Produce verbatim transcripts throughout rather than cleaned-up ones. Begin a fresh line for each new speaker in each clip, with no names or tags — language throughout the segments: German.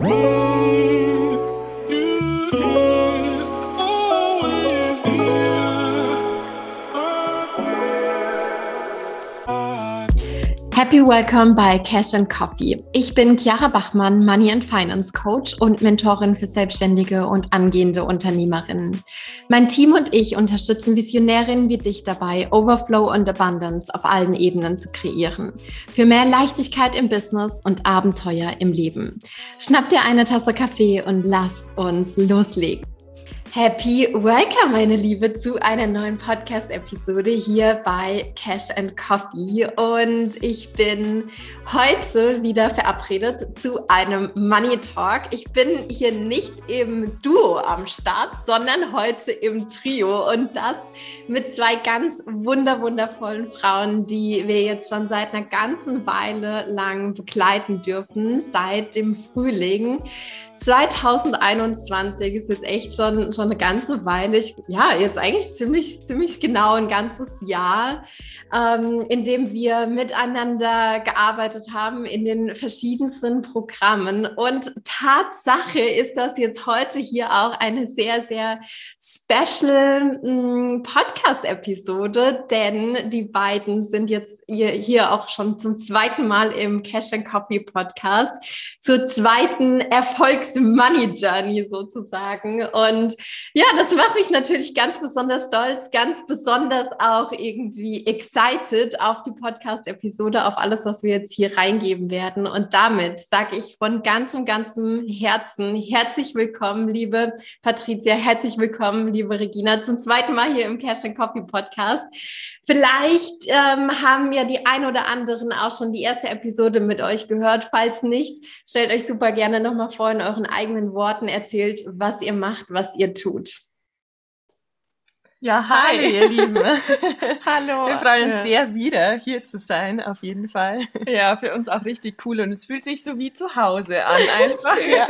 Happy Welcome bei Cash and Coffee. Ich bin Chiara Bachmann, Money and Finance Coach und Mentorin für Selbstständige und angehende Unternehmerinnen. Mein Team und ich unterstützen Visionärinnen wie dich dabei, Overflow und Abundance auf allen Ebenen zu kreieren. Für mehr Leichtigkeit im Business und Abenteuer im Leben. Schnapp dir eine Tasse Kaffee und lass uns loslegen. Happy Welcome, meine Liebe, zu einer neuen Podcast-Episode hier bei Cash and Coffee. Und ich bin heute wieder verabredet zu einem Money Talk. Ich bin hier nicht im Duo am Start, sondern heute im Trio. Und das mit zwei ganz wunder wundervollen Frauen, die wir jetzt schon seit einer ganzen Weile lang begleiten dürfen, seit dem Frühling. zwanzig einundzwanzig ist jetzt echt schon, schon eine ganze Weile, ich, ja, jetzt eigentlich ziemlich, ziemlich genau ein ganzes Jahr, ähm, in dem wir miteinander gearbeitet haben in den verschiedensten Programmen. Und Tatsache ist das jetzt heute hier auch eine sehr, sehr special mh, Podcast-Episode, denn die beiden sind jetzt hier, hier auch schon zum zweiten Mal im Cash and Coffee Podcast, zur zweiten Erfolgs Money Journey sozusagen. Und ja, das macht mich natürlich ganz besonders stolz, ganz besonders auch irgendwie excited auf die Podcast-Episode, auf alles, was wir jetzt hier reingeben werden. Und damit sage ich von ganzem, ganzem Herzen herzlich willkommen, liebe Patricia, herzlich willkommen, liebe Regina, zum zweiten Mal hier im Cash and Coffee Podcast. Vielleicht ähm, haben ja die ein oder anderen auch schon die erste Episode mit euch gehört. Falls nicht, stellt euch super gerne nochmal vor in euren eigenen Worten, erzählt, was ihr macht, was ihr tut.
Ja, hi, hi ihr Lieben.
Hallo.
Wir freuen uns ja. sehr, wieder hier zu sein, auf jeden Fall.
Ja, für uns auch richtig cool und es fühlt sich so wie zu Hause an einfach.
Ja,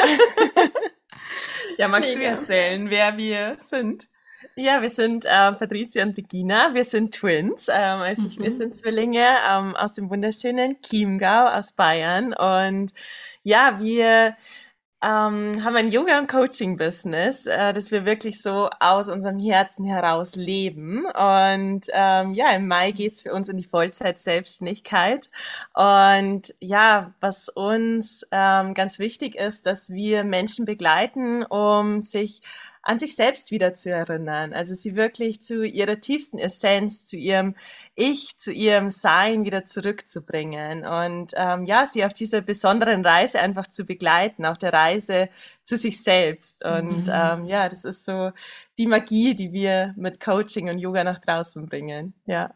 ja magst Mega. du erzählen, wer wir sind?
Ja, wir sind äh, Patricia und Regina, wir sind Twins, ähm, also mhm. wir sind Zwillinge ähm, aus dem wunderschönen Chiemgau aus Bayern und ja, wir ähm, haben ein Yoga- und Coaching-Business, äh, das wir wirklich so aus unserem Herzen heraus leben und ähm, ja, im Mai geht's für uns in die Vollzeit-Selbstständigkeit und ja, was uns ähm, ganz wichtig ist, dass wir Menschen begleiten, um sich an sich selbst wieder zu erinnern, also sie wirklich zu ihrer tiefsten Essenz, zu ihrem Ich, zu ihrem Sein wieder zurückzubringen und ähm, ja, sie auf dieser besonderen Reise einfach zu begleiten, auf der Reise zu sich selbst und mhm. ähm, ja, das ist so die Magie, die wir mit Coaching und Yoga nach draußen bringen, ja.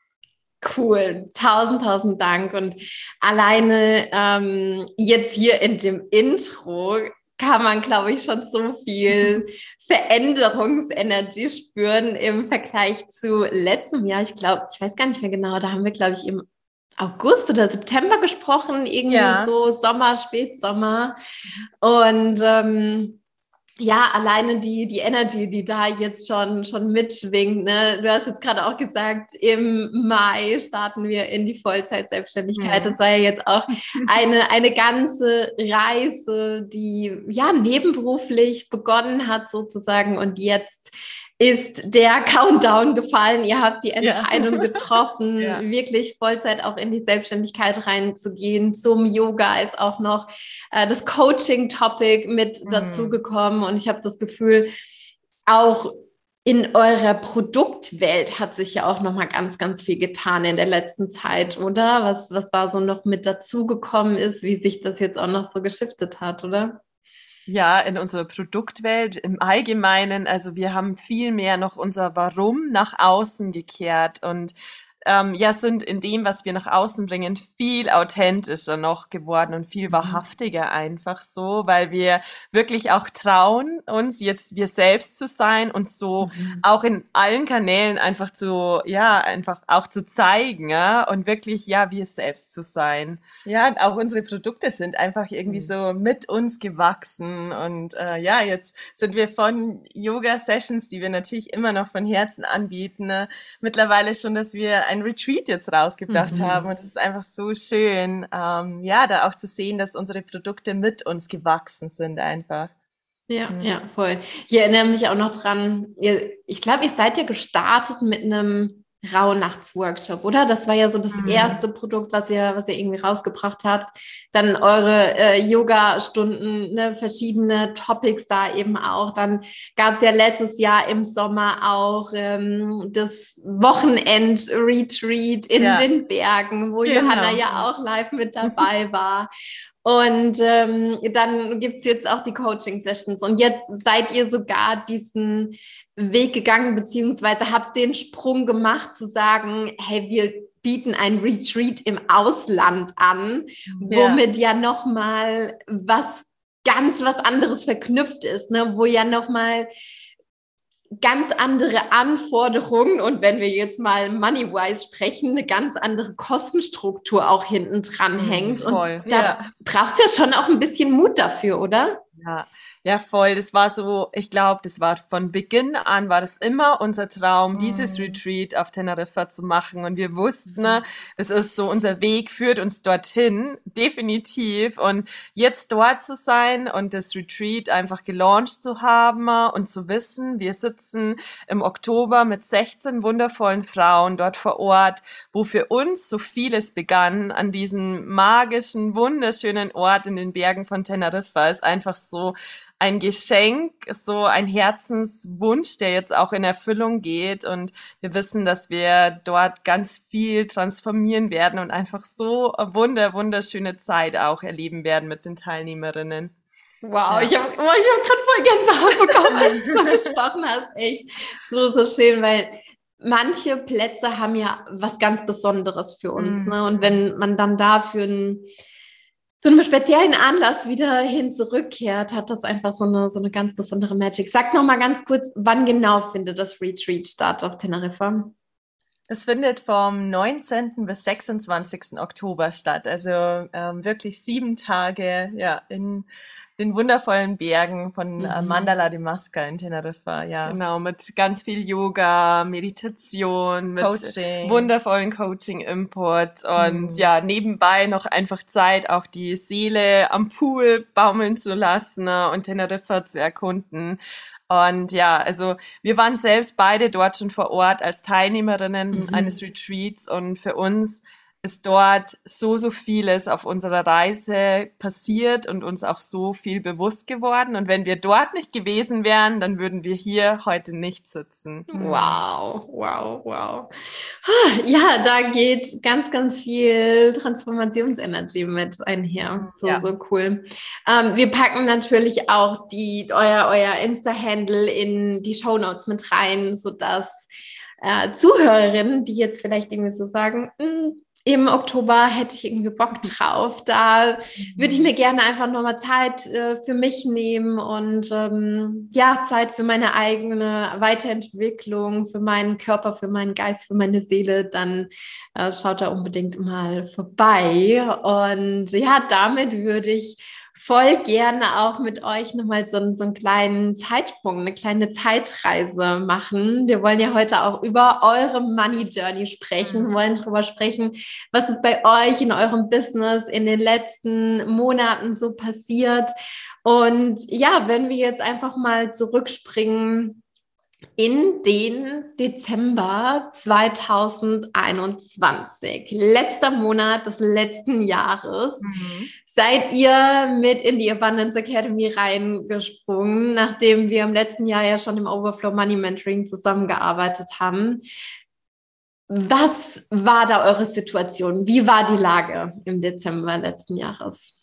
Cool, tausend, tausend Dank und alleine ähm, jetzt hier in dem Intro kann man, glaube ich, schon so viel Veränderungsenergie spüren im Vergleich zu letztem Jahr. Ich glaube, ich weiß gar nicht mehr genau, da haben wir, glaube ich, im August oder September gesprochen, irgendwie ja. so Sommer, Spätsommer. Und ähm, ja, alleine die, die Energy, die da jetzt schon, schon mitschwingt, ne? Du hast jetzt gerade auch gesagt, im Mai starten wir in die Vollzeit-Selbstständigkeit. Ja. Das war ja jetzt auch eine, eine ganze Reise, die ja nebenberuflich begonnen hat sozusagen und jetzt ist der Countdown gefallen. Ihr habt die Entscheidung ja. getroffen, ja. wirklich Vollzeit auch in die Selbstständigkeit reinzugehen. Zum Yoga ist auch noch äh, das Coaching-Topic mit mhm. dazugekommen. Und ich habe das Gefühl, auch in eurer Produktwelt hat sich ja auch noch mal ganz, ganz viel getan in der letzten Zeit, oder? Was, was da so noch mit dazugekommen ist, wie sich das jetzt auch noch so geschiftet hat, oder?
Ja, in unserer Produktwelt im Allgemeinen, also wir haben viel mehr noch unser Warum nach außen gekehrt und ähm, ja, sind in dem, was wir nach außen bringen, viel authentischer noch geworden und viel wahrhaftiger einfach so, weil wir wirklich auch trauen, uns jetzt wir selbst zu sein und so mhm. auch in allen Kanälen einfach zu, ja, einfach auch zu zeigen, ja, und wirklich, ja, wir selbst zu sein. Ja, und auch unsere Produkte sind einfach irgendwie mhm. so mit uns gewachsen und äh, ja, jetzt sind wir von Yoga-Sessions, die wir natürlich immer noch von Herzen anbieten, ne, mittlerweile schon, dass wir ein Retreat jetzt rausgebracht mhm. haben. Und es ist einfach so schön, ähm, ja, da auch zu sehen, dass unsere Produkte mit uns gewachsen sind einfach.
Ja, mhm. ja, voll. Ich erinnere mich auch noch dran, ihr, ich glaube, ihr seid ja gestartet mit einem Rauhnachtsworkshop, oder? Das war ja so das mhm. erste Produkt, was ihr, was ihr irgendwie rausgebracht habt. Dann eure äh, Yoga-Stunden, ne, verschiedene Topics da eben auch. Dann gab es ja letztes Jahr im Sommer auch ähm, das Wochenend-Retreat in ja. den Bergen, wo genau. Johanna ja auch live mit dabei war. Und ähm, dann gibt's jetzt auch die Coaching-Sessions. Und jetzt seid ihr sogar diesen Weg gegangen, beziehungsweise habt den Sprung gemacht, zu sagen, hey, wir bieten ein Retreat im Ausland an, ja. womit ja nochmal was ganz was anderes verknüpft ist, ne? Wo ja nochmal ganz andere Anforderungen und wenn wir jetzt mal money-wise sprechen, eine ganz andere Kostenstruktur auch hinten dran hängt. Voll, und da ja. braucht es ja schon auch ein bisschen Mut dafür, oder?
Ja, ja, voll. Das war so, ich glaube, das war von Beginn an, war das immer unser Traum, mm. dieses Retreat auf Teneriffa zu machen. Und wir wussten, mm. es ist so, unser Weg führt uns dorthin, definitiv. Und jetzt dort zu sein und das Retreat einfach gelauncht zu haben und zu wissen, wir sitzen im Oktober mit sechzehn wundervollen Frauen dort vor Ort, wo für uns so vieles begann an diesem magischen, wunderschönen Ort in den Bergen von Teneriffa, ist einfach so ein Geschenk, so ein Herzenswunsch, der jetzt auch in Erfüllung geht. Und wir wissen, dass wir dort ganz viel transformieren werden und einfach so eine wunder, wunderschöne Zeit auch erleben werden mit den Teilnehmerinnen.
Wow, ja. ich habe oh, ich hab gerade voll Gänsehaut bekommen, als du gesprochen hast. Echt so, so schön, weil manche Plätze haben ja was ganz Besonderes für uns. Mhm. Ne? Und wenn man dann da für ein zu einem speziellen Anlass wieder hin zurückkehrt, hat das einfach so eine, so eine ganz besondere Magic. Sag noch mal ganz kurz, wann genau findet das Retreat statt auf Teneriffa?
Es findet vom neunzehnten bis sechsundzwanzigsten Oktober statt, also ähm, wirklich sieben Tage ja, in den wundervollen Bergen von mhm. äh, Mandala de Masca in Teneriffa. Ja. Genau, mit ganz viel Yoga, Meditation, mit Coaching. Wundervollen Coaching-Input und mhm. ja, nebenbei noch einfach Zeit, auch die Seele am Pool baumeln zu lassen, ne, und Teneriffa zu erkunden. Und ja, also wir waren selbst beide dort schon vor Ort als Teilnehmerinnen mhm. eines Retreats und für uns ist dort so, so vieles auf unserer Reise passiert und uns auch so viel bewusst geworden. Und wenn wir dort nicht gewesen wären, dann würden wir hier heute nicht sitzen.
Wow, wow, wow. Ja, da geht ganz, ganz viel Transformationsenergie mit einher. So, ja. so cool. Ähm, wir packen natürlich auch die, euer, euer Insta-Handle in die Shownotes mit rein, sodass äh, Zuhörerinnen, die jetzt vielleicht irgendwie so sagen, im Oktober hätte ich irgendwie Bock drauf. Da würde ich mir gerne einfach nochmal Zeit äh, für mich nehmen und ähm, ja, Zeit für meine eigene Weiterentwicklung, für meinen Körper, für meinen Geist, für meine Seele. Dann äh, schaut da unbedingt mal vorbei. Und ja, damit würde ich voll gerne auch mit euch nochmal so, so einen kleinen Zeitsprung, eine kleine Zeitreise machen. Wir wollen ja heute auch über eure Money Journey sprechen, mhm. wollen darüber sprechen, was ist bei euch in eurem Business in den letzten Monaten so passiert. Und ja, wenn wir jetzt einfach mal zurückspringen in den Dezember zweitausendeinundzwanzig, letzter Monat des letzten Jahres, mhm. seid ihr mit in die Abundance Academy reingesprungen, nachdem wir im letzten Jahr ja schon im Overflow Money Mentoring zusammengearbeitet haben. Was war da eure Situation? Wie war die Lage im Dezember letzten Jahres?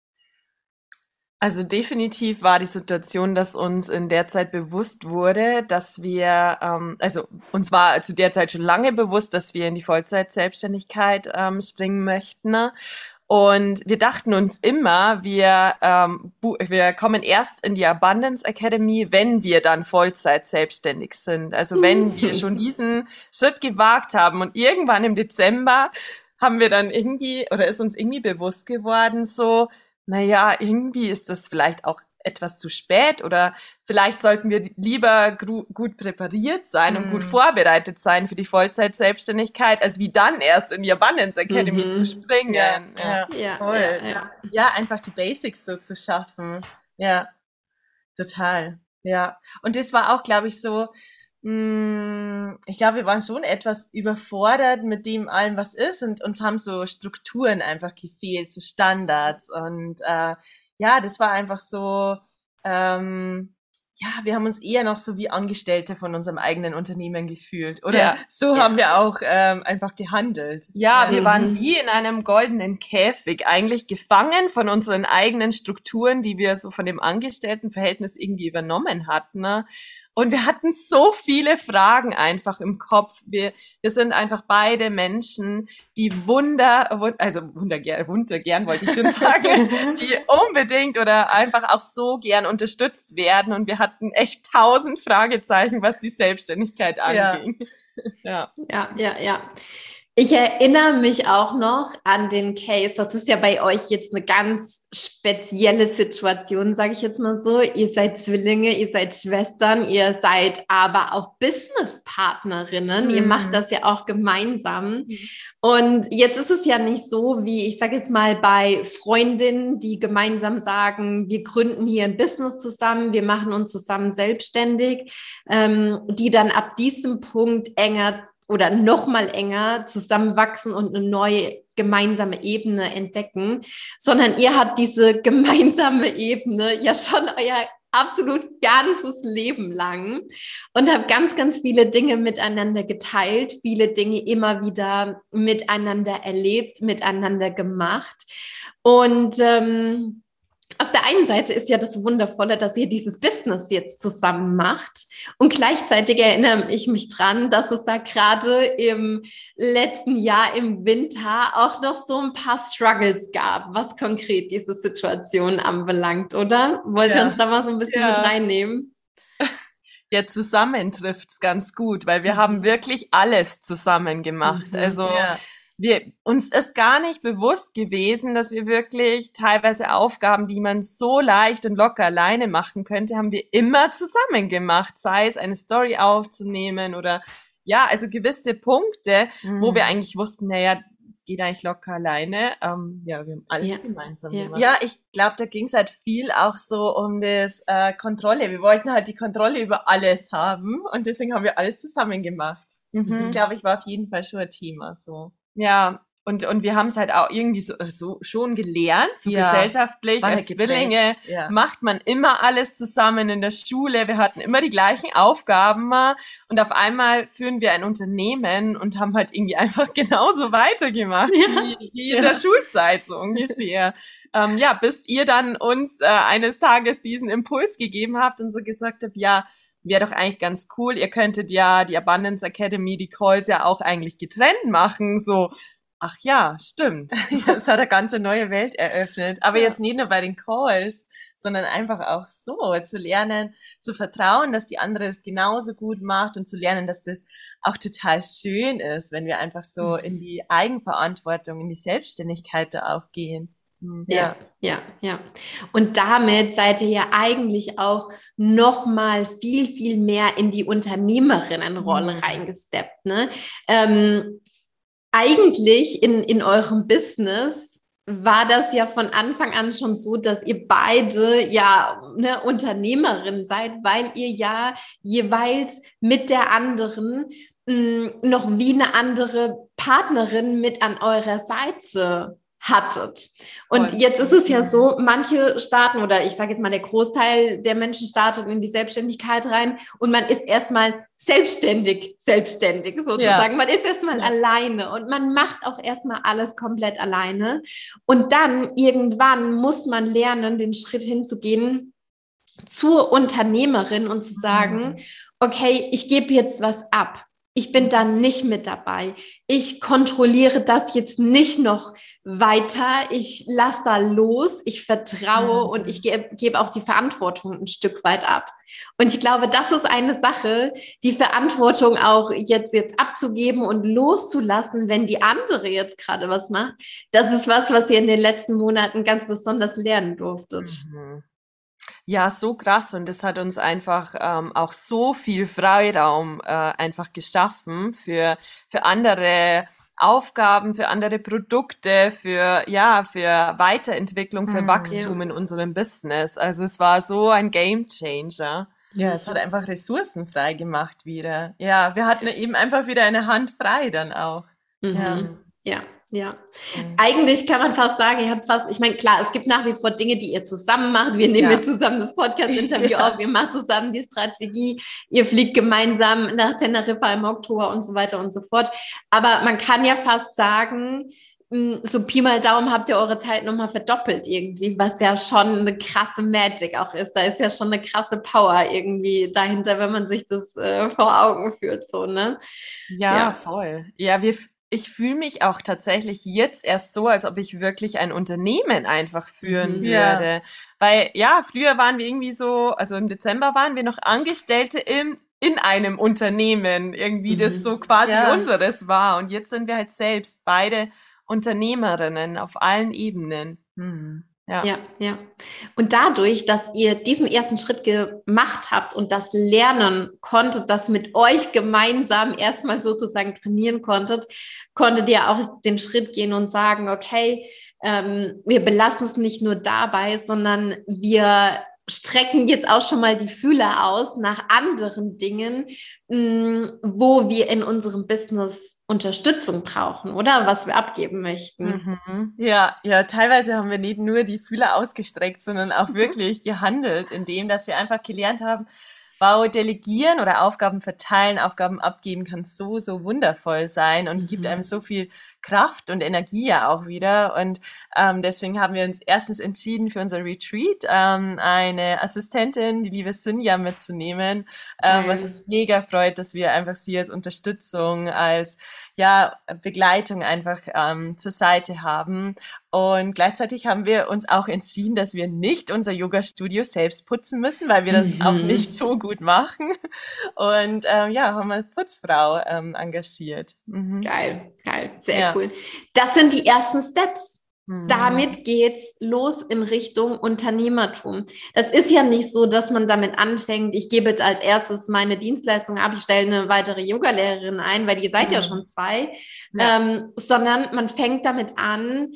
Also definitiv war die Situation, dass uns in der Zeit bewusst wurde, dass wir, ähm, also uns war zu der Zeit schon lange bewusst, dass wir in die Vollzeit-Selbstständigkeit ähm, springen möchten. Und wir dachten uns immer, wir, ähm, wir kommen erst in die Abundance Academy, wenn wir dann Vollzeit selbstständig sind. Also wenn wir schon diesen Schritt gewagt haben und irgendwann im Dezember haben wir dann irgendwie, oder ist uns irgendwie bewusst geworden, so, naja, irgendwie ist das vielleicht auch
etwas zu spät oder vielleicht sollten wir lieber gru- gut präpariert sein mm. und gut vorbereitet sein für die Vollzeit-Selbstständigkeit, als wie dann erst in die Abundance Academy mm-hmm. zu springen.
Ja, ja, ja, voll. Ja, ja. ja, einfach die Basics so zu schaffen. Ja, total. Ja, und das war auch, glaube ich, so, mh, ich glaube, wir waren schon etwas überfordert mit dem allem, was ist, und uns haben so Strukturen einfach gefehlt, so Standards, und äh, ja, das war einfach so, ähm, ja, wir haben uns eher noch so wie Angestellte von unserem eigenen Unternehmen gefühlt, oder? Ja. So ja. haben wir auch ähm, einfach gehandelt.
Ja, ja, wir waren wie in einem goldenen Käfig, eigentlich gefangen von unseren eigenen Strukturen, die wir so von dem Angestelltenverhältnis irgendwie übernommen hatten, ne? Und wir hatten so viele Fragen einfach im Kopf. Wir, wir sind einfach beide Menschen, die wunder, also wundergern, wundergern wollte ich schon sagen, die unbedingt oder einfach auch so gern unterstützt werden. Und wir hatten echt tausend Fragezeichen, was die Selbstständigkeit anging.
Ja, ja, ja. ja. Ich erinnere mich auch noch an den Case, das ist ja bei euch jetzt eine ganz spezielle Situation, sage ich jetzt mal so. Ihr seid Zwillinge, ihr seid Schwestern, ihr seid aber auch Businesspartnerinnen. Mhm. Ihr macht das ja auch gemeinsam. Mhm. Und jetzt ist es ja nicht so, wie ich sage jetzt mal bei Freundinnen, die gemeinsam sagen, wir gründen hier ein Business zusammen, wir machen uns zusammen selbstständig, ähm, die dann ab diesem Punkt enger oder noch mal enger zusammenwachsen und eine neue gemeinsame Ebene entdecken, sondern ihr habt diese gemeinsame Ebene ja schon euer absolut ganzes Leben lang und habt ganz, ganz viele Dinge miteinander geteilt, viele Dinge immer wieder miteinander erlebt, miteinander gemacht. Und ähm, auf der einen Seite ist ja das Wundervolle, dass ihr dieses Business jetzt zusammen macht, und gleichzeitig erinnere ich mich dran, dass es da gerade im letzten Jahr im Winter auch noch so ein paar Struggles gab, was konkret diese Situation anbelangt, oder? Wollt ihr ja. uns da mal so ein bisschen ja. mit reinnehmen?
Ja, zusammen trifft's ganz gut, weil wir mhm. haben wirklich alles zusammen gemacht. Mhm. Also ja. Wir, uns ist gar nicht bewusst gewesen, dass wir wirklich teilweise Aufgaben, die man so leicht und locker alleine machen könnte, haben wir immer zusammen gemacht, sei es eine Story aufzunehmen oder ja, also gewisse Punkte, mhm. wo wir eigentlich wussten, naja, es geht eigentlich locker alleine. Ähm, ja, wir haben alles ja. gemeinsam
ja.
gemacht.
Ja, ich glaube, da ging es halt viel auch so um das äh, Kontrolle. Wir wollten halt die Kontrolle über alles haben, und deswegen haben wir alles zusammen gemacht. Mhm. Das, glaube ich, war auf jeden Fall schon ein Thema so.
Ja, und und wir haben es halt auch irgendwie so, so schon gelernt, so ja, gesellschaftlich, als Zwillinge ja. macht man immer alles zusammen in der Schule, wir hatten immer die gleichen Aufgaben, und auf einmal führen wir ein Unternehmen und haben halt irgendwie einfach genauso weitergemacht, ja. wie, wie in ja. der Schulzeit, so ungefähr. ähm, ja, bis ihr dann uns äh, eines Tages diesen Impuls gegeben habt und so gesagt habt, ja, wäre doch eigentlich ganz cool, ihr könntet ja die Abundance Academy, die Calls ja auch eigentlich getrennt machen, so, ach ja, stimmt.
Ja, es hat eine ganze neue Welt eröffnet, aber ja. jetzt nicht nur bei den Calls, sondern einfach auch so, zu lernen, zu vertrauen, dass die andere es genauso gut macht, und zu lernen, dass das auch total schön ist, wenn wir einfach so mhm. in die Eigenverantwortung, in die Selbstständigkeit da auch gehen.
Ja, ja, ja. Und damit seid ihr ja eigentlich auch noch mal viel, viel mehr in die Unternehmerinnenrolle mhm. reingesteppt, ne? Ähm, eigentlich in, in eurem Business war das ja von Anfang an schon so, dass ihr beide ja eine Unternehmerin seid, weil ihr ja jeweils mit der anderen mh, noch wie eine andere Partnerin mit an eurer Seite hattet. Und Voll. Jetzt ist es ja so, manche starten, oder ich sage jetzt mal, der Großteil der Menschen startet in die Selbstständigkeit rein und man ist erstmal selbstständig, selbstständig sozusagen. Ja. Man ist erstmal ja. alleine und man macht auch erstmal alles komplett alleine. Und dann irgendwann muss man lernen, den Schritt hinzugehen zur Unternehmerin und zu sagen, mhm. okay, ich gebe jetzt was ab. Ich bin da nicht mit dabei. Ich kontrolliere das jetzt nicht noch weiter. Ich lasse da los. Ich vertraue mhm. und ich gebe geb auch die Verantwortung ein Stück weit ab. Und ich glaube, das ist eine Sache, die Verantwortung auch jetzt, jetzt abzugeben und loszulassen, wenn die andere jetzt gerade was macht. Das ist was, was ihr in den letzten Monaten ganz besonders lernen durftet.
Mhm. Ja, so krass und das hat uns einfach ähm, auch so viel Freiraum äh, einfach geschaffen für für andere Aufgaben, für andere Produkte, für ja, für Weiterentwicklung, für
Mhm.
Wachstum in unserem Business. Also es war so ein Game Changer. Ja, es hat
Mhm.
einfach Ressourcen frei gemacht wieder. Ja, wir hatten eben einfach wieder eine Hand frei dann auch. Ja.
Mhm. Ja, ja.
Mhm.
Eigentlich kann man fast sagen, ihr habt fast, ich meine, klar, es gibt nach wie vor Dinge, die ihr zusammen macht. Wir nehmen
Ja.
jetzt zusammen das Podcast-Interview
Ja.
auf, ihr macht zusammen die Strategie, ihr fliegt gemeinsam nach Teneriffa im Oktober und so weiter und so fort. Aber man kann ja fast sagen, mh, so Pi mal Daumen habt ihr eure Zeit nochmal verdoppelt irgendwie, was ja schon eine krasse Magic auch ist. Da ist ja schon eine krasse Power irgendwie dahinter, wenn man sich das äh, vor Augen führt, so, ne?
Ja,
Ja.
voll. Ja, wir, f- ich fühle mich auch tatsächlich jetzt erst so, als ob ich wirklich ein Unternehmen einfach führen
Mhm.
Ja.
würde. Weil, ja, früher waren wir irgendwie so, also im Dezember waren wir noch Angestellte im, in einem Unternehmen, irgendwie,
Mhm.
das so quasi
Ja.
unseres war. Und jetzt sind wir halt selbst beide Unternehmerinnen auf allen Ebenen.
Mhm.
Ja.
Ja, ja. Und dadurch, dass ihr diesen ersten Schritt gemacht habt und das lernen konntet, das mit euch gemeinsam erstmal sozusagen trainieren konntet, konntet ihr auch den Schritt gehen und sagen, okay, ähm, wir belassen es nicht nur dabei, sondern wir strecken jetzt auch schon mal die Fühler aus nach anderen Dingen, mh, wo wir in unserem Business Unterstützung brauchen, oder was wir abgeben möchten.
Mhm.
Ja, ja, teilweise haben wir nicht nur die Fühler ausgestreckt, sondern auch wirklich gehandelt, indem dass wir einfach gelernt haben, wow, delegieren oder Aufgaben verteilen, Aufgaben abgeben kann so, so wundervoll sein und
Mhm.
gibt einem so viel Kraft und Energie ja auch wieder. Und ähm, deswegen haben wir uns erstens entschieden, für unser Retreat ähm, eine Assistentin, die liebe Sinja, mitzunehmen, ähm, was
Geil.
uns mega freut, dass wir einfach sie als Unterstützung, als ja, Begleitung einfach ähm, zur Seite haben. Und gleichzeitig haben wir uns auch entschieden, dass wir nicht unser Yoga-Studio selbst putzen müssen, weil wir das
Mhm.
auch nicht so gut machen. Und ähm, ja, haben eine Putzfrau ähm, engagiert. Mhm.
Geil, geil, sehr
Ja.
cool. Das sind die ersten Steps.
Mhm.
Damit geht's los in Richtung Unternehmertum. Das ist ja nicht so, dass man damit anfängt, ich gebe jetzt als erstes meine Dienstleistung ab, ich stelle eine weitere Yogalehrerin ein, weil ihr seid ja
Mhm.
schon zwei,
Ja.
ähm, sondern man fängt damit an,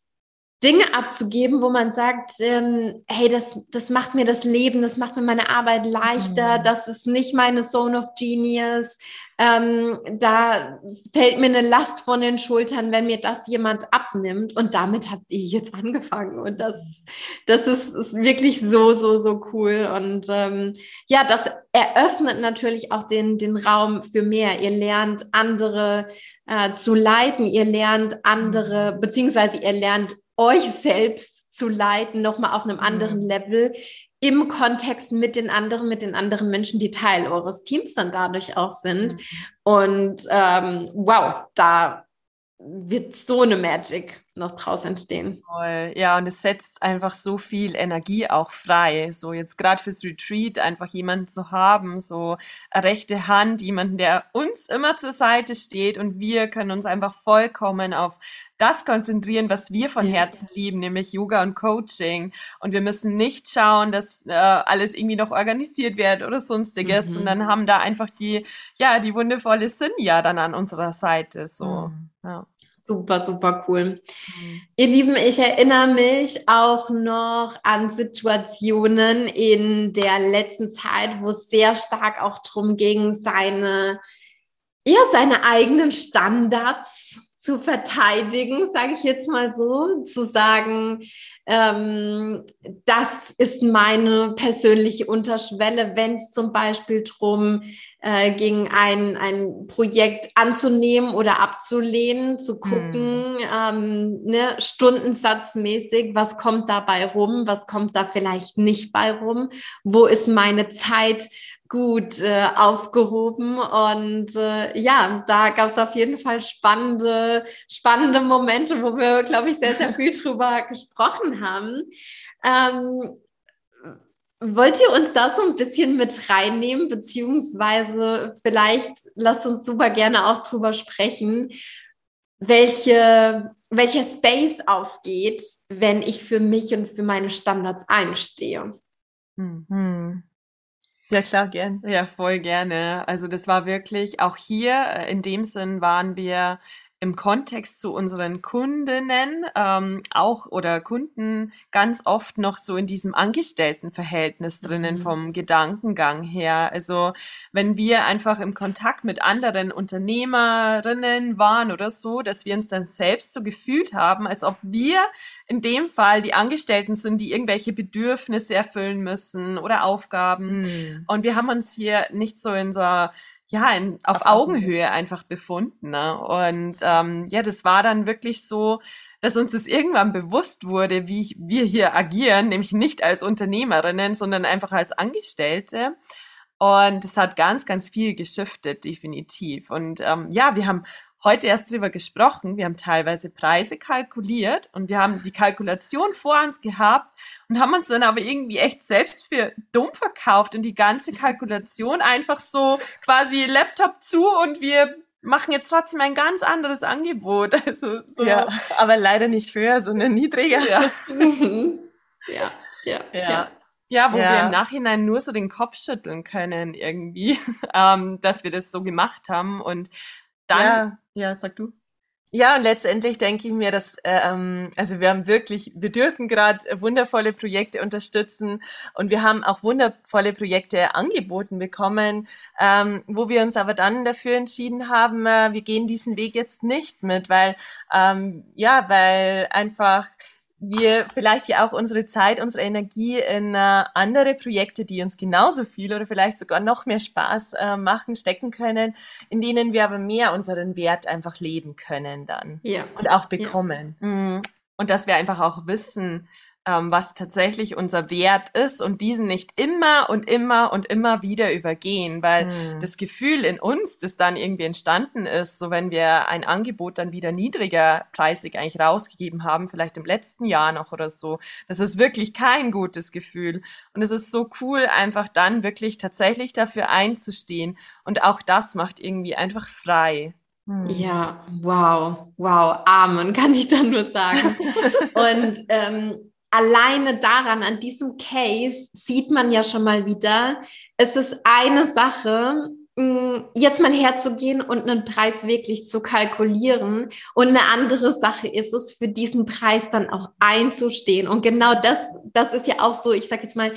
Dinge abzugeben, wo man sagt, ähm, hey, das, das macht mir das Leben, das macht mir meine Arbeit leichter,
Mhm.
das ist nicht meine Zone of Genius, ähm, da fällt mir eine Last von den Schultern, wenn mir das jemand abnimmt. Und damit habt ihr jetzt angefangen. Und das, das ist, ist wirklich so, so, so cool. Und ähm, ja, das eröffnet natürlich auch den, den Raum für mehr. Ihr lernt andere äh, zu leiten, ihr lernt andere, beziehungsweise ihr lernt euch selbst zu leiten, nochmal auf einem anderen
Mhm.
Level, im Kontext mit den anderen, mit den anderen Menschen, die Teil eures Teams dann dadurch auch sind.
Mhm.
Und ähm, wow, da wird so eine Magic noch draus entstehen.
Voll. Ja, und es setzt einfach so viel Energie auch frei. So jetzt gerade fürs Retreat einfach jemanden zu haben, so eine rechte Hand, jemanden, der uns immer zur Seite steht und wir können uns einfach vollkommen auf das konzentrieren, was wir von
Ja.
Herzen lieben, nämlich Yoga und Coaching. Und wir müssen nicht schauen, dass äh, alles irgendwie noch organisiert wird oder sonstiges,
Mhm.
sondern haben da einfach die, ja, die wundervolle Sinja dann an unserer Seite. So.
Mhm.
Ja.
Super, super cool.
Mhm.
Ihr Lieben, ich erinnere mich auch noch an Situationen in der letzten Zeit, wo es sehr stark auch darum ging, seine, ja, seine eigenen Standards zu verteidigen, sage ich jetzt mal so, zu sagen, ähm, das ist meine persönliche Unterschwelle, wenn es zum Beispiel darum äh, ging, ein, ein Projekt anzunehmen oder abzulehnen, zu gucken, ähm, ne, stundensatzmäßig, was kommt dabei rum, was kommt da vielleicht nicht bei rum, wo ist meine Zeit gut äh, aufgehoben und äh, ja, da gab es auf jeden Fall spannende, spannende Momente, wo wir, glaube ich, sehr, sehr viel drüber gesprochen haben. Ähm, wollt ihr uns da so ein bisschen mit reinnehmen, beziehungsweise vielleicht lasst uns super gerne auch drüber sprechen, welche, welcher Space aufgeht, wenn ich für mich und für meine Standards einstehe?
Hm. Ja, klar, gern.
Ja, voll gerne. Also das war wirklich, auch hier in dem Sinn waren wir im Kontext zu unseren Kundinnen ähm, auch oder Kunden ganz oft noch so in diesem Angestelltenverhältnis drinnen mhm. vom Gedankengang her. Also wenn wir einfach im Kontakt mit anderen Unternehmerinnen waren oder so, dass wir uns dann selbst so gefühlt haben, als ob wir in dem Fall die Angestellten sind, die irgendwelche Bedürfnisse erfüllen müssen oder Aufgaben. Mhm. Und wir haben uns hier nicht so in so ja, in, auf, auf Augenhöhe, Augenhöhe einfach befunden. Ne? Und ähm, ja, das war dann wirklich so, dass uns das irgendwann bewusst wurde, wie wir hier agieren, nämlich nicht als Unternehmerinnen, sondern einfach als Angestellte. Und das hat ganz, ganz viel geschiftet, definitiv. Und ähm, ja, wir haben heute erst drüber gesprochen. Wir haben teilweise Preise kalkuliert und wir haben die Kalkulation vor uns gehabt und haben uns dann aber irgendwie echt selbst für dumm verkauft und die ganze Kalkulation einfach so quasi Laptop zu und wir machen jetzt trotzdem ein ganz anderes Angebot. Also so.
Ja, aber leider nicht höher, sondern niedriger.
Ja,
ja, ja,
ja. ja. Ja, wo ja. wir im Nachhinein nur so den Kopf schütteln können irgendwie, ähm, dass wir das so gemacht haben und dann,
ja,
ja sag du.
Ja, und letztendlich denke ich mir, dass, ähm, also wir haben wirklich, wir dürfen gerade wundervolle Projekte unterstützen und wir haben auch wundervolle Projekte angeboten bekommen, ähm, wo wir uns aber dann dafür entschieden haben, äh, wir gehen diesen Weg jetzt nicht mit, weil, ähm, ja, weil einfach wir vielleicht ja auch unsere Zeit, unsere Energie in äh, andere Projekte, die uns genauso viel oder vielleicht sogar noch mehr Spaß äh, machen, stecken können, in denen wir aber mehr unseren Wert einfach leben können dann
ja.
und auch bekommen.
Ja. Mhm. Und dass wir einfach auch wissen, ähm, was tatsächlich unser Wert ist und diesen nicht immer und immer und immer wieder übergehen, weil mhm. das Gefühl in uns, das dann irgendwie entstanden ist, so wenn wir ein Angebot dann wieder niedriger preisig eigentlich rausgegeben haben, vielleicht im letzten Jahr noch oder so, das ist wirklich kein gutes Gefühl und es ist so cool, einfach dann wirklich tatsächlich dafür einzustehen und auch das macht irgendwie einfach frei.
Ja, wow, wow, Amen, kann ich dann nur sagen. Und ähm, alleine daran, an diesem Case, sieht man ja schon mal wieder, es ist eine Sache, jetzt mal herzugehen und einen Preis wirklich zu kalkulieren und eine andere Sache ist es, für diesen Preis dann auch einzustehen. Und genau das, das ist ja auch so, ich sag jetzt mal,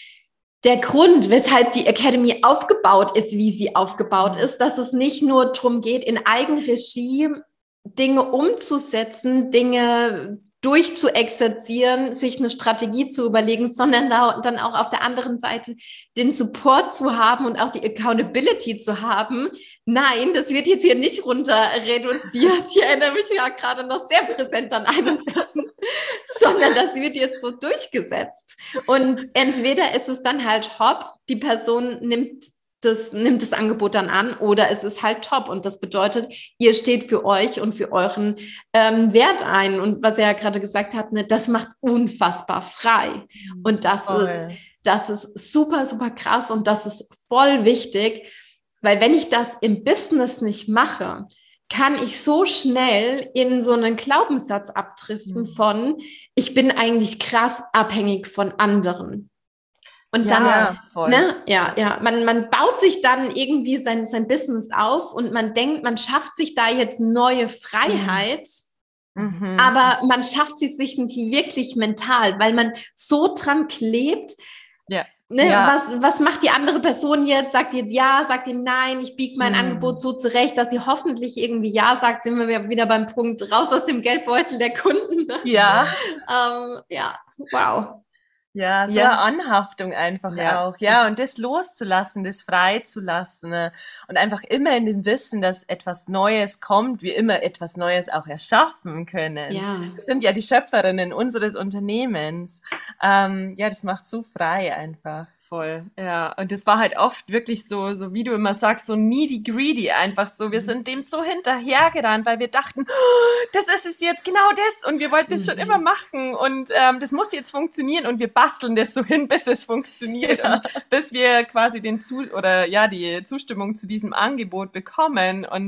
der Grund, weshalb die Academy aufgebaut ist, wie sie aufgebaut ist, dass es nicht nur darum geht, in Eigenregie Dinge umzusetzen, Dinge durchzuexerzieren, sich eine Strategie zu überlegen, sondern da, dann auch auf der anderen Seite den Support zu haben und auch die Accountability zu haben. Nein, das wird jetzt hier nicht runter reduziert. Ich erinnere mich ja gerade noch sehr präsent an eine Session, sondern das wird jetzt so durchgesetzt. Und entweder ist es dann halt hopp, die Person nimmt Das nimmt das Angebot dann an oder es ist halt top und das bedeutet, ihr steht für euch und für euren ähm, Wert ein und was er ja gerade gesagt hat, ne, das macht unfassbar frei und das voll. ist das ist super, super krass und das ist voll wichtig, weil wenn ich das im Business nicht mache, kann ich so schnell in so einen Glaubenssatz abdriften mhm. von, ich bin eigentlich krass abhängig von anderen. Und dann, ja, voll. ne, ja, ja, man, man baut sich dann irgendwie sein, sein Business auf und man denkt, man schafft sich da jetzt neue Freiheit, mhm. aber man schafft sie sich nicht wirklich mental, weil man so dran klebt.
Ja.
Ne,
ja.
was, was macht die andere Person jetzt? Sagt die jetzt ja, sagt die nein, ich biege mein mhm. Angebot so zurecht, dass sie hoffentlich irgendwie ja sagt, sind wir wieder beim Punkt, raus aus dem Geldbeutel der Kunden.
Ja.
ähm, ja, wow.
Ja, so ja. eine Anhaftung einfach ja. auch. Ja, und das loszulassen, das frei zu lassen ne? Und einfach immer in dem Wissen, dass etwas Neues kommt, wir immer etwas Neues auch erschaffen können.
Ja.
Wir sind ja die Schöpferinnen unseres Unternehmens. Ähm, ja, das macht so frei einfach.
Voll, ja. Und das war halt oft wirklich so, so wie du immer sagst, so needy greedy einfach so. Wir sind dem so hinterhergerannt, weil wir dachten, oh, das ist es jetzt, genau das. Und wir wollten das mhm. schon immer machen und ähm, das muss jetzt funktionieren und wir basteln das so hin, bis es funktioniert ja. und bis wir quasi den Zu- oder ja die Zustimmung zu diesem Angebot bekommen. Und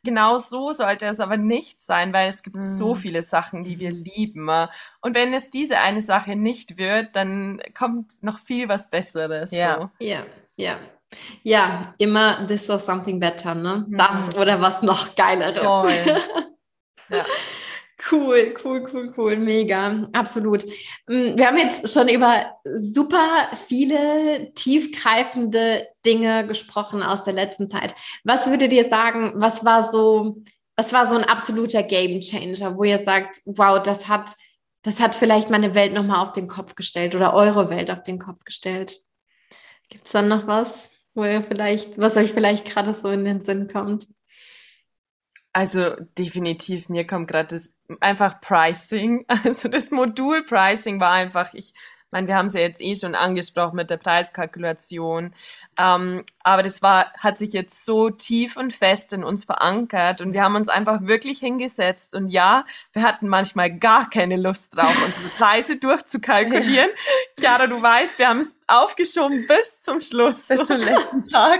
genau so sollte es aber nicht sein, weil es gibt mm. so viele Sachen, die wir lieben. Und wenn es diese eine Sache nicht wird, dann kommt noch viel was Besseres.
Ja,
so.
ja, ja. Ja, immer this or something better, ne? Mhm. Das oder was noch Geileres.
Voll. Ja.
Cool, cool, cool, cool, mega, absolut. Wir haben jetzt schon über super viele tiefgreifende Dinge gesprochen aus der letzten Zeit. Was würdet ihr sagen, was war so, was war so ein absoluter Gamechanger, wo ihr sagt, wow, das hat, das hat vielleicht meine Welt nochmal auf den Kopf gestellt oder eure Welt auf den Kopf gestellt? Gibt es dann noch was, wo ihr vielleicht, was euch vielleicht gerade so in den Sinn kommt?
Also definitiv, mir kommt gerade das einfach Pricing, also das Modul Pricing war einfach, ich meine, wir haben es ja jetzt eh schon angesprochen mit der Preiskalkulation, ähm, aber das war, hat sich jetzt so tief und fest in uns verankert und wir haben uns einfach wirklich hingesetzt und ja, wir hatten manchmal gar keine Lust drauf, unsere Preise durchzukalkulieren. Chiara, du weißt, wir haben es aufgeschoben bis zum Schluss.
Bis zum letzten Tag.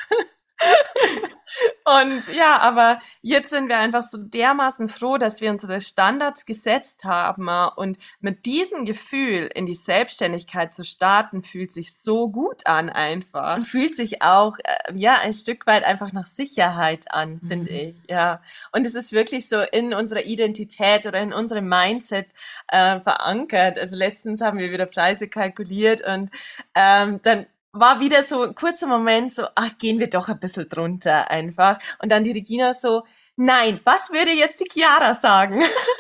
Und ja, aber jetzt sind wir einfach so dermaßen froh, dass wir unsere Standards gesetzt haben und mit diesem Gefühl in die Selbstständigkeit zu starten, fühlt sich so gut an einfach.
Und fühlt sich auch, äh, ja, ein Stück weit einfach nach Sicherheit an, mhm. finde ich, ja. Und es ist wirklich so in unserer Identität oder in unserem Mindset äh, verankert. Also letztens haben wir wieder Preise kalkuliert und ähm, dann war wieder so ein kurzer Moment so, ach, gehen wir doch ein bisschen drunter einfach. Und dann die Regina so, nein, was würde jetzt die Chiara sagen?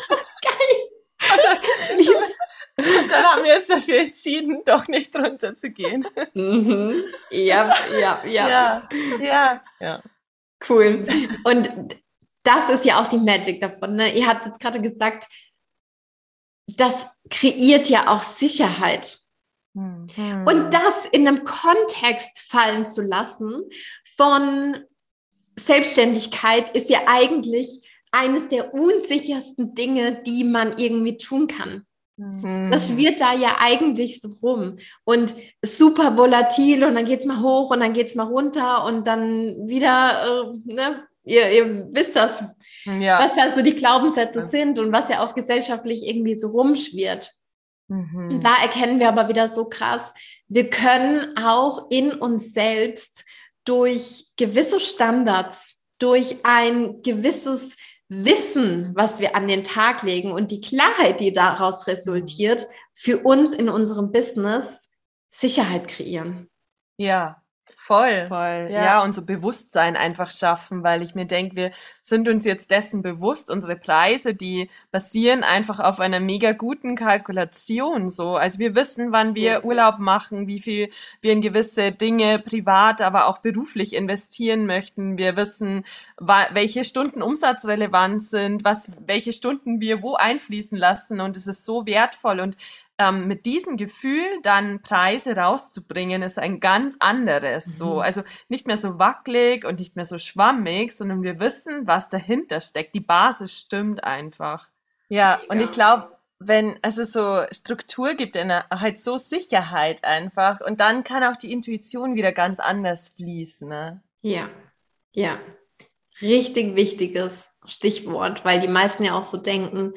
Geil.
Ich lieb's. Und dann haben wir uns dafür entschieden, doch nicht drunter zu gehen.
Mhm. Ja, ja, ja.
Ja, ja, ja.
Cool. Und das ist ja auch die Magic davon, ne? Ihr habt jetzt gerade gesagt, das kreiert ja auch Sicherheit.
Hm.
Und das in einem Kontext fallen zu lassen von Selbstständigkeit ist ja eigentlich eines der unsichersten Dinge, die man irgendwie tun kann.
Hm.
Das schwirrt da ja eigentlich so rum und super volatil und dann geht's mal hoch und dann geht's mal runter und dann wieder, äh, ne? Ihr, ihr wisst das,
ja.
was da so die Glaubenssätze ja. sind und was ja auch gesellschaftlich irgendwie so rumschwirrt.
Mhm.
Und da erkennen wir aber wieder so krass, wir können auch in uns selbst durch gewisse Standards, durch ein gewisses Wissen, was wir an den Tag legen und die Klarheit, die daraus resultiert, für uns in unserem Business Sicherheit kreieren.
Ja. Voll, voll. Ja. ja, und so Bewusstsein einfach schaffen, weil ich mir denke, wir sind uns jetzt dessen bewusst, unsere Preise, die basieren einfach auf einer mega guten Kalkulation, so. Also wir wissen, wann wir ja. Urlaub machen, wie viel wir in gewisse Dinge privat, aber auch beruflich investieren möchten. Wir wissen, welche Stunden umsatzrelevant sind, was, welche Stunden wir wo einfließen lassen und es ist so wertvoll und Ähm, mit diesem Gefühl dann Preise rauszubringen, ist ein ganz anderes. Mhm. So, also nicht mehr so wackelig und nicht mehr so schwammig, sondern wir wissen, was dahinter steckt. Die Basis stimmt einfach.
Ja, und ich glaube, wenn also so Struktur gibt, in einer, halt so Sicherheit einfach und dann kann auch die Intuition wieder ganz anders fließen. Ne?
Ja, ja, richtig wichtiges Stichwort, weil die meisten ja auch so denken,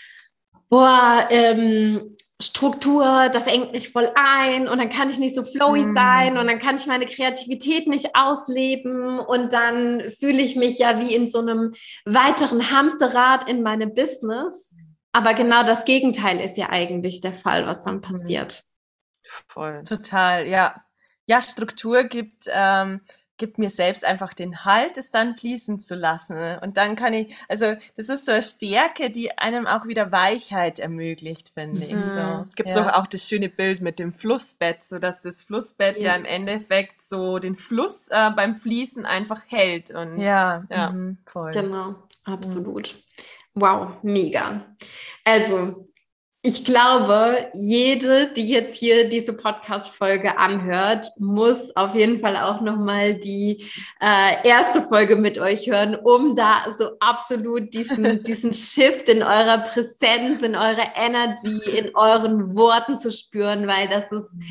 boah, ähm, Struktur, das engt mich voll ein und dann kann ich nicht so flowy mm. sein und dann kann ich meine Kreativität nicht ausleben und dann fühle ich mich ja wie in so einem weiteren Hamsterrad in meinem Business. Aber genau das Gegenteil ist ja eigentlich der Fall, was dann passiert.
Voll. Total, ja. Ja, Struktur gibt... Ähm, gibt mir selbst einfach den Halt, es dann fließen zu lassen. Und dann kann ich, also das ist so eine Stärke, die einem auch wieder Weichheit ermöglicht, finde
mhm.
ich. So.
Gibt es ja. auch das schöne Bild mit dem Flussbett, so dass das Flussbett ja, ja im Endeffekt so den Fluss äh, beim Fließen einfach hält. Und,
ja,
ja
mhm. voll.
Genau, absolut. Mhm. Wow, mega. Also, ich glaube, jede, die jetzt hier diese Podcast-Folge anhört, muss auf jeden Fall auch nochmal die äh, erste Folge mit euch hören, um da so absolut diesen, diesen Shift in eurer Präsenz, in eurer Energy, in euren Worten zu spüren, weil das ist,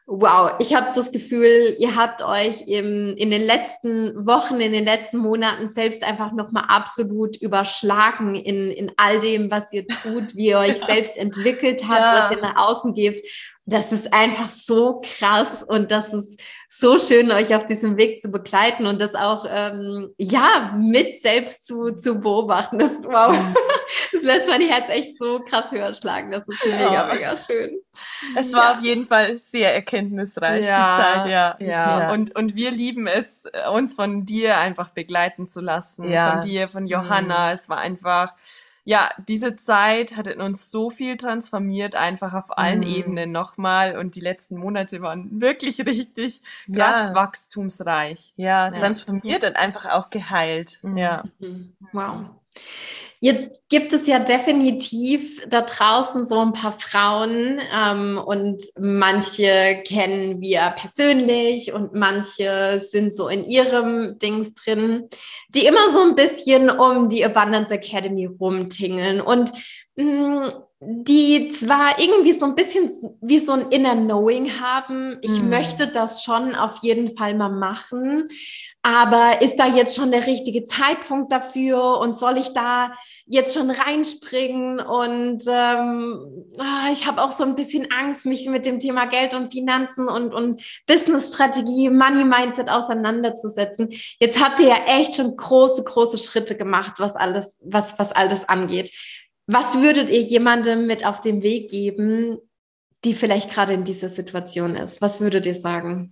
Wow, ich habe das Gefühl, ihr habt euch im, in den letzten Wochen, in den letzten Monaten selbst einfach nochmal absolut überschlagen in, in all dem, was ihr tut, wie ihr euch selbst entwickelt habt, ja. was ihr nach außen gebt. Das ist einfach so krass und das ist so schön, euch auf diesem Weg zu begleiten und das auch ähm, ja mit selbst zu, zu beobachten. Das, wow, das lässt mein Herz echt so krass höher schlagen. Das ist mega, oh. mega schön.
Es war ja. auf jeden Fall sehr erkenntnisreich, ja, die Zeit, ja.
Ja, ja. Und, und wir lieben es, uns von dir einfach begleiten zu lassen, ja. von dir, von Johanna. Mhm. Es war einfach... Ja, diese Zeit hat in uns so viel transformiert, einfach auf allen mm. Ebenen nochmal. Und die letzten Monate waren wirklich richtig krass ja. wachstumsreich.
Ja, transformiert ja. und einfach auch geheilt.
Mm.
Ja.
Wow. Jetzt gibt es ja definitiv da draußen so ein paar Frauen ähm, und manche kennen wir persönlich und manche sind so in ihrem Dings drin, die immer so ein bisschen um die Abundance Academy rumtingeln und mh, die zwar irgendwie so ein bisschen wie so ein Inner Knowing haben, ich mm. möchte das schon auf jeden Fall mal machen, aber ist da jetzt schon der richtige Zeitpunkt dafür und soll ich da jetzt schon reinspringen und ähm, ich habe auch so ein bisschen Angst, mich mit dem Thema Geld und Finanzen und, und Business-Strategie, Money-Mindset auseinanderzusetzen. Jetzt habt ihr ja echt schon große, große Schritte gemacht, was alles, was, was alles angeht. Was würdet ihr jemandem mit auf den Weg geben, die vielleicht gerade in dieser Situation ist? Was würdet ihr sagen?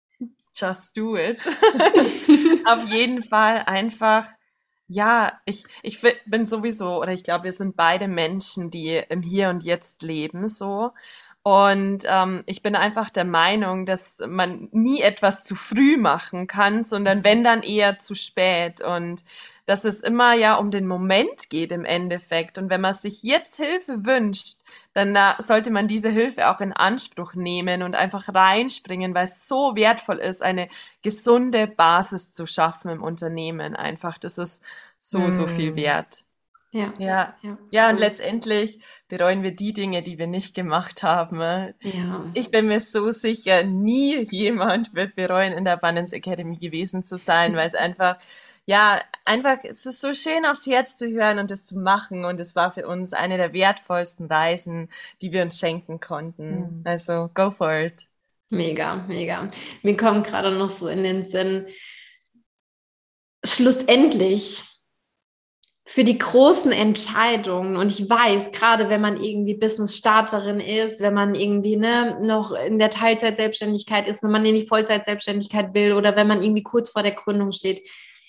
Just do it. Auf jeden Fall einfach, ja, ich, ich bin sowieso, oder ich glaube, wir sind beide Menschen, die im Hier und Jetzt leben, so. Und ähm, ich bin einfach der Meinung, dass man nie etwas zu früh machen kann, sondern wenn, dann eher zu spät. Und dass es immer ja um den Moment geht im Endeffekt. Und wenn man sich jetzt Hilfe wünscht, dann na, sollte man diese Hilfe auch in Anspruch nehmen und einfach reinspringen, weil es so wertvoll ist, eine gesunde Basis zu schaffen im Unternehmen. Einfach, das ist so, mm. so viel wert.
Ja. Ja. ja, ja, und letztendlich bereuen wir die Dinge, die wir nicht gemacht haben. Ja. Ich bin mir so sicher, nie jemand wird bereuen, in der Abundance Academy gewesen zu sein, weil es einfach, ja, einfach, es ist so schön, aufs Herz zu hören und das zu machen. Und es war für uns eine der wertvollsten Reisen, die wir uns schenken konnten. Mhm. Also, go for it.
Mega, mega. Mir kommt gerade noch so in den Sinn, schlussendlich für die großen Entscheidungen, und ich weiß, gerade wenn man irgendwie Business-Starterin ist, wenn man irgendwie ne, noch in der Teilzeit-Selbstständigkeit ist, wenn man in die Vollzeit-Selbstständigkeit will oder wenn man irgendwie kurz vor der Gründung steht,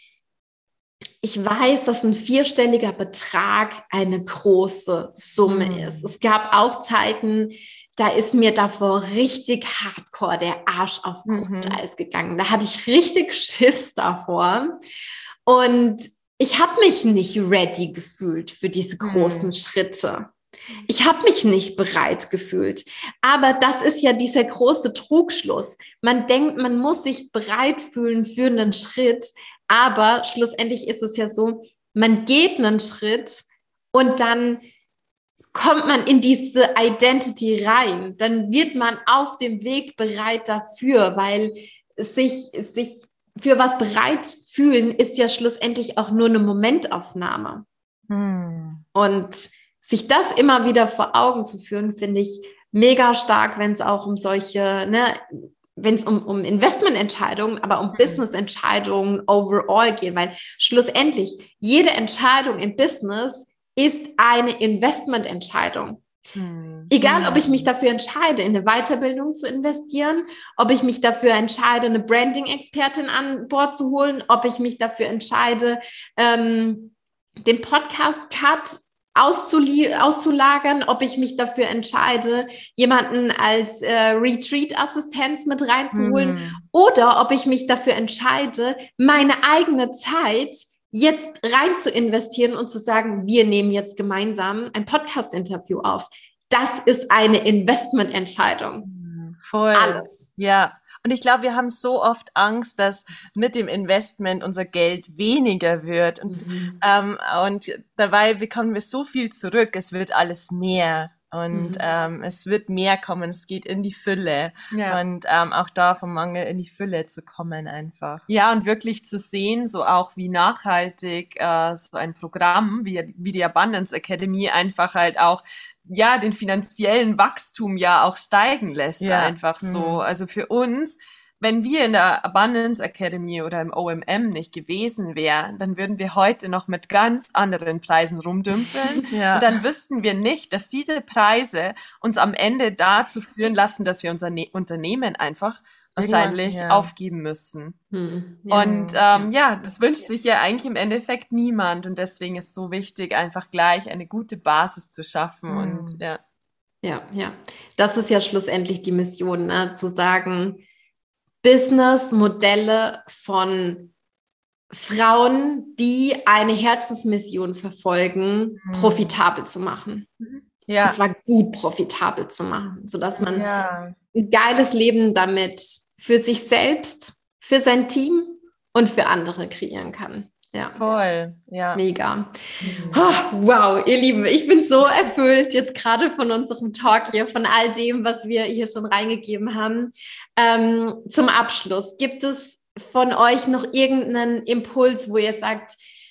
ich weiß, dass ein vierstelliger Betrag eine große Summe mhm. ist. Es gab auch Zeiten, da ist mir davor richtig hardcore der Arsch auf Grundeis mhm. gegangen. Da hatte ich richtig Schiss davor. Und ich habe mich nicht ready gefühlt für diese großen mhm. Schritte. Ich habe mich nicht bereit gefühlt. Aber das ist ja dieser große Trugschluss. Man denkt, man muss sich bereit fühlen für einen Schritt. Aber schlussendlich ist es ja so, man geht einen Schritt und dann kommt man in diese Identity rein. Dann wird man auf dem Weg bereit dafür, weil sich, sich für was bereit fühlen ist ja schlussendlich auch nur eine Momentaufnahme. Hm. Und sich das immer wieder vor Augen zu führen, finde ich mega stark, wenn es auch um solche, ne, wenn es um, um Investmententscheidungen, aber um mhm. Businessentscheidungen overall geht, weil schlussendlich jede Entscheidung im Business ist eine Investmententscheidung. Mhm. Egal, ob ich mich dafür entscheide, in eine Weiterbildung zu investieren, ob ich mich dafür entscheide, eine Branding-Expertin an Bord zu holen, ob ich mich dafür entscheide, ähm, den Podcast-Cut auszulagern, ob ich mich dafür entscheide, jemanden als äh, Retreat-Assistenz mit reinzuholen mm. oder ob ich mich dafür entscheide, meine eigene Zeit jetzt rein zu investieren und zu sagen, wir nehmen jetzt gemeinsam ein Podcast-Interview auf. Das ist eine Investmententscheidung.
Voll. Alles. Ja. Und ich glaube, wir haben so oft Angst, dass mit dem Investment unser Geld weniger wird. Und, mhm. ähm, und dabei bekommen wir so viel zurück. Es wird alles mehr. Und mhm. ähm, es wird mehr kommen, es geht in die Fülle. Ja. Und ähm, auch da vom Mangel in die Fülle zu kommen einfach.
Ja, und wirklich zu sehen, so auch wie nachhaltig äh, so ein Programm wie, wie die Abundance Academy einfach halt auch ja den finanziellen Wachstum ja auch steigen lässt, ja. einfach so. Mhm. Also für uns, wenn wir in der Abundance Academy oder im O M M nicht gewesen wären, dann würden wir heute noch mit ganz anderen Preisen rumdümpeln. Ja. Und dann wüssten wir nicht, dass diese Preise uns am Ende dazu führen lassen, dass wir unser ne- Unternehmen einfach wahrscheinlich ja. aufgeben müssen. Hm. Ja. Und ähm, ja. ja, das wünscht sich ja eigentlich im Endeffekt niemand. Und deswegen ist es so wichtig, einfach gleich eine gute Basis zu schaffen. Hm. Und ja.
Ja, ja. Das ist ja schlussendlich die Mission, ne? Zu sagen, Businessmodelle von Frauen, die eine Herzensmission verfolgen, mhm. profitabel zu machen. Ja. Und zwar gut profitabel zu machen, sodass man ja. ein geiles Leben damit für sich selbst, für sein Team und für andere kreieren kann. Ja.
Voll, ja.
Mega. Mhm. Oh, wow, ihr Lieben, ich bin so erfüllt jetzt gerade von unserem Talk hier, von all dem, was wir hier schon reingegeben haben. Ähm, zum Abschluss, gibt es von euch noch irgendeinen Impuls, wo ihr sagt,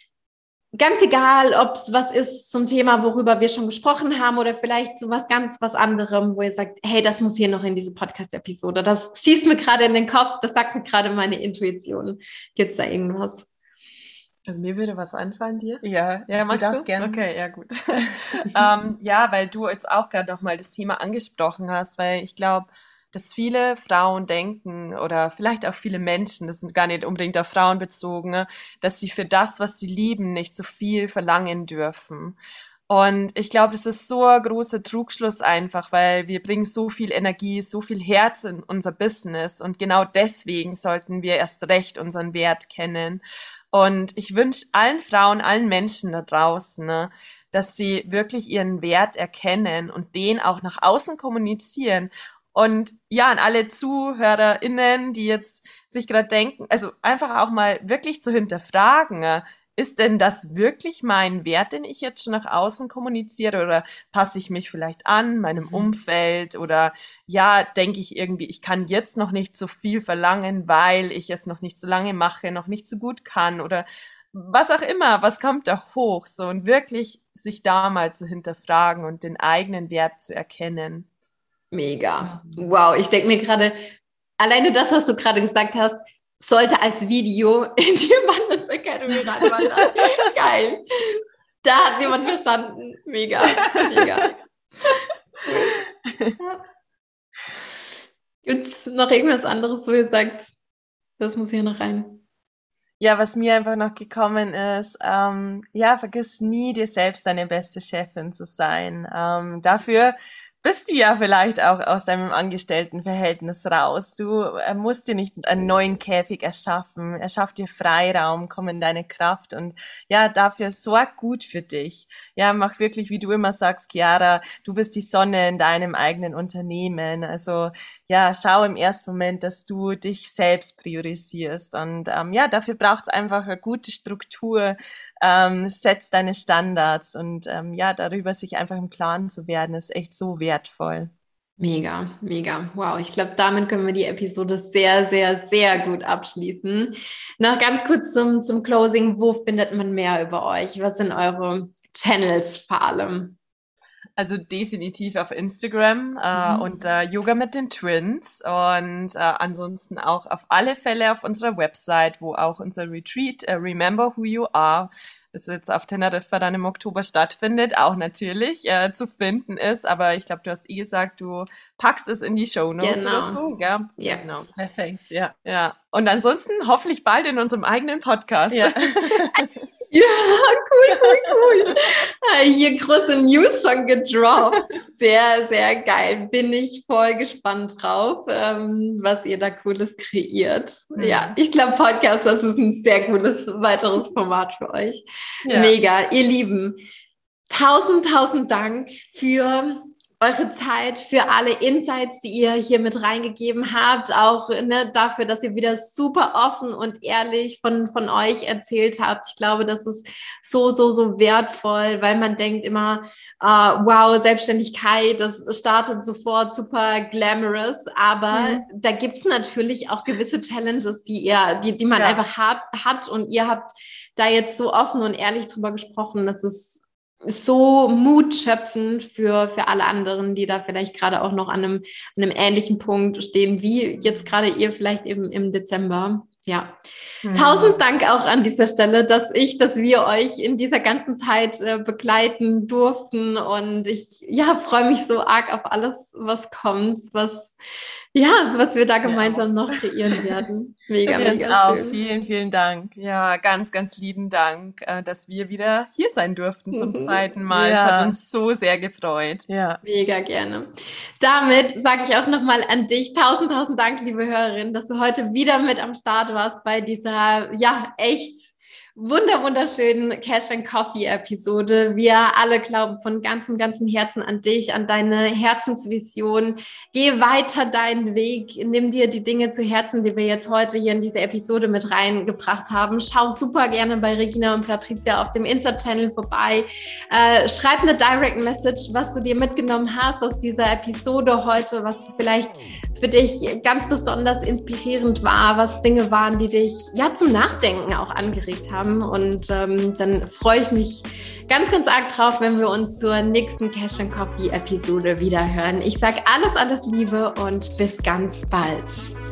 ganz egal, ob es was ist zum Thema, worüber wir schon gesprochen haben oder vielleicht so was ganz was anderem, wo ihr sagt, hey, das muss hier noch in diese Podcast-Episode, das schießt mir gerade in den Kopf, das sagt mir gerade meine Intuition. Gibt es da irgendwas?
Also mir würde was einfallen dir.
Ja, ja,
du darfst gerne. Okay, ja gut. ähm, ja, weil du jetzt auch gerade noch mal das Thema angesprochen hast, weil ich glaube, dass viele Frauen denken oder vielleicht auch viele Menschen, das sind gar nicht unbedingt auf Frauen bezogen, dass sie für das, was sie lieben, nicht so viel verlangen dürfen. Und ich glaube, das ist so ein großer Trugschluss einfach, weil wir bringen so viel Energie, so viel Herz in unser Business und genau deswegen sollten wir erst recht unseren Wert kennen. Und ich wünsche allen Frauen, allen Menschen da draußen, ne, dass sie wirklich ihren Wert erkennen und den auch nach außen kommunizieren. Und ja, an alle ZuhörerInnen, die jetzt sich gerade denken, also einfach auch mal wirklich zu hinterfragen, ist denn das wirklich mein Wert, den ich jetzt schon nach außen kommuniziere, oder passe ich mich vielleicht an meinem Umfeld, oder ja, denke ich irgendwie, ich kann jetzt noch nicht so viel verlangen, weil ich es noch nicht so lange mache, noch nicht so gut kann, oder was auch immer, was kommt da hoch, so, und wirklich sich da mal zu hinterfragen und den eigenen Wert zu erkennen.
Mega. Wow, ich denke mir gerade, alleine das, was du gerade gesagt hast, sollte als Video in die Abundance Academy reinwandern. Geil. Da hat jemand verstanden. Mega, mega. Gibt es noch irgendwas anderes, wo ihr sagt, das muss hier noch rein?
Ja, was mir einfach noch gekommen ist, ähm, ja, vergiss nie, dir selbst deine beste Chefin zu sein. Ähm, dafür bist du ja vielleicht auch aus deinem Angestelltenverhältnis raus. Du äh, musst dir nicht einen neuen Käfig erschaffen. Erschaff dir Freiraum, komm in deine Kraft und ja, dafür sorg gut für dich. Ja, mach wirklich, wie du immer sagst, Chiara, du bist die Sonne in deinem eigenen Unternehmen. Also ja, schau im ersten Moment, dass du dich selbst priorisierst. Und ähm, ja, dafür braucht es einfach eine gute Struktur. Ähm, setz deine Standards und ähm, ja, darüber sich einfach im Klaren zu werden, ist echt so wertvoll.
Mega, mega. Wow, ich glaube, damit können wir die Episode sehr, sehr, sehr gut abschließen. Noch ganz kurz zum, zum Closing. Wo findet man mehr über euch? Was sind eure Channels vor allem?
Also definitiv auf Instagram äh, mhm. unter Yoga mit den Twins und äh, ansonsten auch auf alle Fälle auf unserer Website, wo auch unser Retreat äh, Remember Who You Are, das jetzt auf Teneriffa dann im Oktober stattfindet, auch natürlich äh, zu finden ist. Aber ich glaube, du hast eh gesagt, du packst es in die Shownotes genau. oder so, gell?
Ja, genau.
Perfekt, ja. ja. Und ansonsten hoffentlich bald in unserem eigenen Podcast.
Ja.
Ja, cool, cool, cool. Hier große News schon gedroppt. Sehr, sehr geil. Bin ich voll gespannt drauf, ähm, was ihr da Cooles kreiert. Mhm. Ja, ich glaube, Podcast, das ist ein sehr cooles weiteres Format für euch. Ja. Mega. Ihr Lieben, tausend, tausend Dank für eure Zeit, für alle Insights, die ihr hier mit reingegeben habt, auch ne, dafür, dass ihr wieder super offen und ehrlich von, von euch erzählt habt. Ich glaube, das ist so, so, so wertvoll, weil man denkt immer, uh, wow, Selbstständigkeit, das startet sofort super glamorous, aber mhm. da gibt es natürlich auch gewisse Challenges, die ihr, die, die man ja. einfach hat, hat und ihr habt da jetzt so offen und ehrlich drüber gesprochen, dass es so mutschöpfend für, für alle anderen, die da vielleicht gerade auch noch an einem, an einem ähnlichen Punkt stehen, wie jetzt gerade ihr vielleicht eben im Dezember. Ja, mhm. tausend Dank auch an dieser Stelle, dass ich, dass wir euch in dieser ganzen Zeit äh, begleiten durften und ich ja freue mich so arg auf alles, was kommt, was ja, was wir da gemeinsam ja. noch kreieren werden. Mega, mega
auch.
schön.
Vielen, vielen Dank. Ja, ganz, ganz lieben Dank, dass wir wieder hier sein durften zum mhm. zweiten Mal. Es ja. hat uns so sehr gefreut.
Ja, mega gerne. Damit sage ich auch nochmal an dich tausend, tausend Dank, liebe Hörerin, dass du heute wieder mit am Start warst bei dieser, ja, echt wunder, wunderschönen Cash and Coffee Episode. Wir alle glauben von ganzem, ganzem Herzen an dich, an deine Herzensvision. Geh weiter deinen Weg. Nimm dir die Dinge zu Herzen, die wir jetzt heute hier in diese Episode mit reingebracht haben. Schau super gerne bei Regina und Patricia auf dem Insta-Channel vorbei. Äh, schreib eine Direct Message, was du dir mitgenommen hast aus dieser Episode heute, was vielleicht für dich ganz besonders inspirierend war, was Dinge waren, die dich ja zum Nachdenken auch angeregt haben. Und ähm, dann freue ich mich ganz, ganz arg drauf, wenn wir uns zur nächsten Cash and Coffee Episode wieder hören. Ich sage alles, alles Liebe und bis ganz bald.